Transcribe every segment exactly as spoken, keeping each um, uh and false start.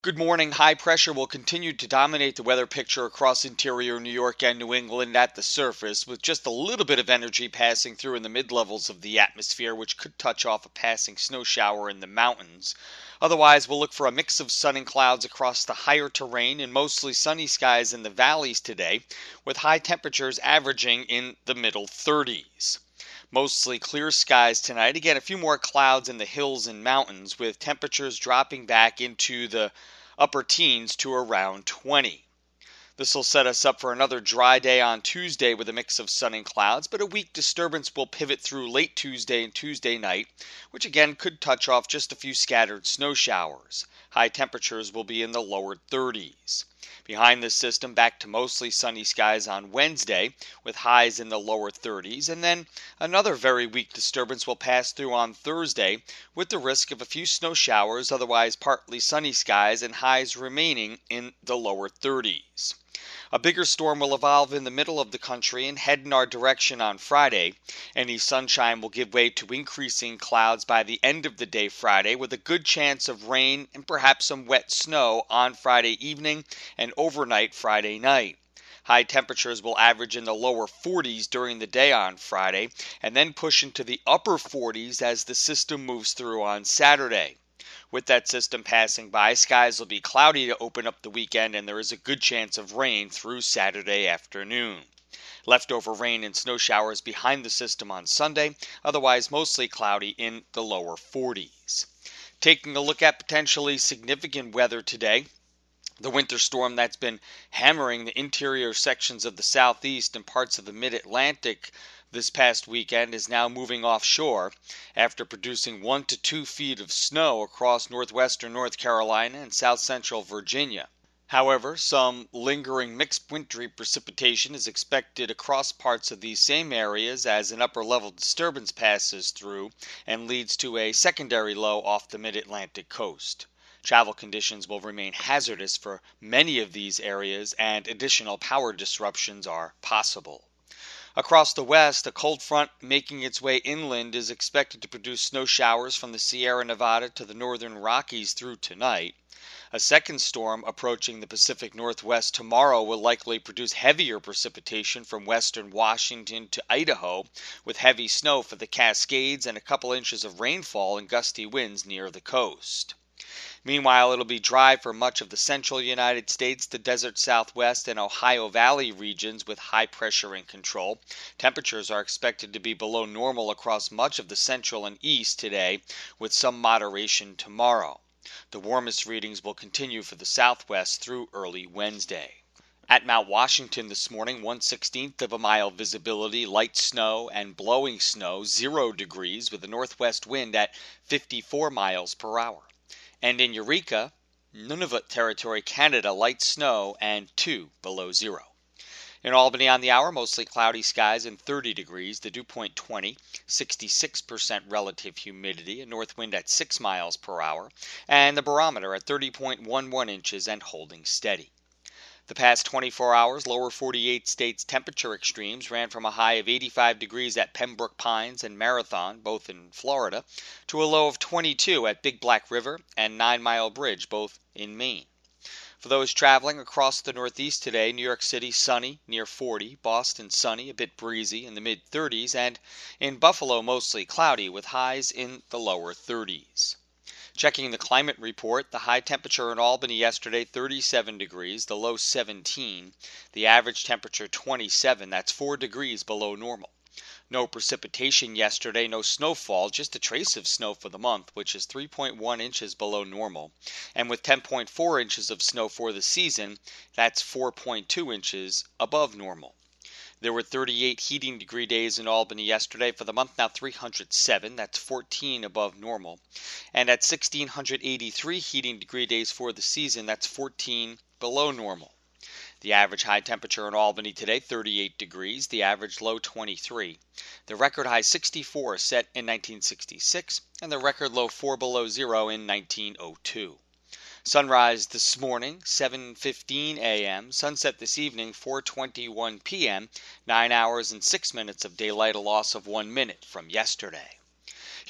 Good morning. High pressure will continue to dominate the weather picture across interior New York and New England at the surface, with just a little bit of energy passing through in the mid-levels of the atmosphere, which could touch off a passing snow shower in the mountains. Otherwise, we'll look for a mix of sun and clouds across the higher terrain and mostly sunny skies in the valleys today, with high temperatures averaging in the middle thirties. Mostly clear skies tonight. Again, a few more clouds in the hills and mountains, with temperatures dropping back into the upper teens to around twenty. This will set us up for another dry day on Tuesday with a mix of sun and clouds, but a weak disturbance will pivot through late Tuesday and Tuesday night, which again could touch off just a few scattered snow showers. High temperatures will be in the lower thirties. Behind this system, back to mostly sunny skies on Wednesday, with highs in the lower thirties, and then another very weak disturbance will pass through on Thursday, with the risk of a few snow showers, otherwise partly sunny skies, and highs remaining in the lower thirties. A bigger storm will evolve in the middle of the country and head in our direction on Friday. Any sunshine will give way to increasing clouds by the end of the day Friday, with a good chance of rain and perhaps some wet snow on Friday evening and overnight Friday night. High temperatures will average in the lower forties during the day on Friday, and then push into the upper forties as the system moves through on Saturday. With that system passing by, skies will be cloudy to open up the weekend, and there is a good chance of rain through Saturday afternoon. Leftover rain and snow showers behind the system on Sunday, otherwise mostly cloudy in the lower forties. Taking a look at potentially significant weather today, the winter storm that's been hammering the interior sections of the southeast and parts of the mid-Atlantic this past weekend is now moving offshore after producing one to two feet of snow across northwestern North Carolina and south central Virginia. However, some lingering mixed wintry precipitation is expected across parts of these same areas as an upper level disturbance passes through and leads to a secondary low off the mid-Atlantic coast. Travel conditions will remain hazardous for many of these areas, and additional power disruptions are possible. Across the west, a cold front making its way inland is expected to produce snow showers from the Sierra Nevada to the northern Rockies through tonight. A second storm approaching the Pacific Northwest tomorrow will likely produce heavier precipitation from western Washington to Idaho, with heavy snow for the Cascades and a couple inches of rainfall and gusty winds near the coast. Meanwhile, it'll be dry for much of the central United States, the desert Southwest, and Ohio Valley regions with high pressure in control. Temperatures are expected to be below normal across much of the central and east today, with some moderation tomorrow. The warmest readings will continue for the southwest through early Wednesday. At Mount Washington this morning, one sixteenth of a mile visibility, light snow and blowing snow, zero degrees, with a northwest wind at fifty-four miles per hour. And in Eureka, Nunavut Territory, Canada, light snow and two below zero. In Albany on the hour, mostly cloudy skies and thirty degrees, the dew point twenty, sixty-six percent relative humidity, a north wind at six miles per hour, and the barometer at thirty point one one inches and holding steady. The past twenty-four hours, lower forty-eight states temperature extremes ran from a high of eighty-five degrees at Pembroke Pines and Marathon, both in Florida, to a low of twenty-two at Big Black River and Nine Mile Bridge, both in Maine. For those traveling across the Northeast today, New York City sunny, near forty, Boston sunny, a bit breezy, in the mid-thirties, and in Buffalo mostly cloudy with highs in the lower thirties. Checking the climate report, the high temperature in Albany yesterday, thirty-seven degrees, the low seventeen, the average temperature twenty-seven, that's four degrees below normal. No precipitation yesterday, no snowfall, just a trace of snow for the month, which is three point one inches below normal. And with ten point four inches of snow for the season, that's four point two inches above normal. There were thirty-eight heating degree days in Albany yesterday. For the month now three hundred seven, that's fourteen above normal. And at one thousand six hundred eighty-three heating degree days for the season, that's fourteen below normal. The average high temperature in Albany today, thirty-eight degrees, the average low twenty-three. The record high sixty-four set in nineteen sixty-six, and the record low four below zero in nineteen oh two. Sunrise this morning, seven fifteen a.m. Sunset this evening, four twenty-one p.m. nine hours and six minutes of daylight, a loss of one minute from yesterday.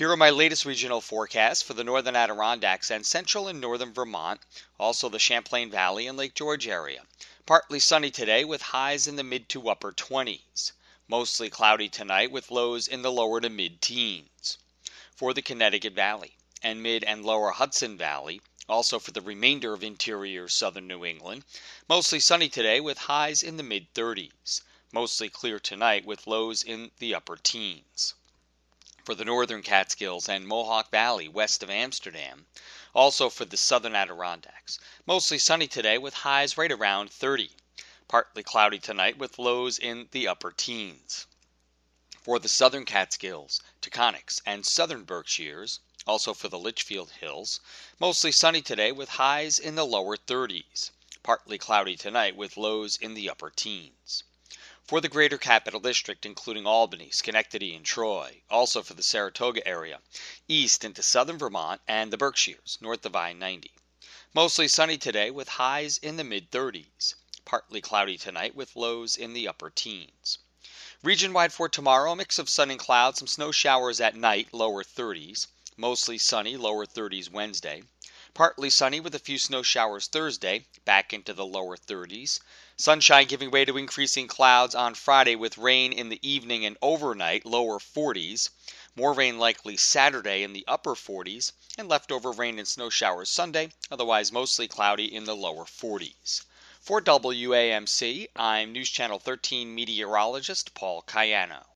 Here are my latest regional forecasts for the northern Adirondacks and central and northern Vermont, also the Champlain Valley and Lake George area. Partly sunny today with highs in the mid to upper twenties. Mostly cloudy tonight with lows in the lower to mid-teens. For the Connecticut Valley and mid and lower Hudson Valley, also for the remainder of interior southern New England, mostly sunny today with highs in the mid-thirties. Mostly clear tonight with lows in the upper teens. For the northern Catskills and Mohawk Valley west of Amsterdam, also for the southern Adirondacks, mostly sunny today with highs right around thirty. Partly cloudy tonight with lows in the upper teens. For the southern Catskills, Taconics, and southern Berkshires, also for the Litchfield Hills, mostly sunny today with highs in the lower thirties. Partly cloudy tonight with lows in the upper teens. For the greater Capital District, including Albany, Schenectady, and Troy, also for the Saratoga area, east into southern Vermont and the Berkshires, north of I ninety. Mostly sunny today with highs in the mid-thirties. Partly cloudy tonight with lows in the upper teens. Region-wide for tomorrow, a mix of sun and clouds, some snow showers at night, lower thirties. Mostly sunny, lower thirties Wednesday. Partly sunny with a few snow showers Thursday, back into the lower thirties. Sunshine giving way to increasing clouds on Friday with rain in the evening and overnight, lower forties. More rain likely Saturday in the upper forties, and leftover rain and snow showers Sunday, otherwise mostly cloudy in the lower forties. For W A M C, I'm News Channel thirteen meteorologist Paul Cayano.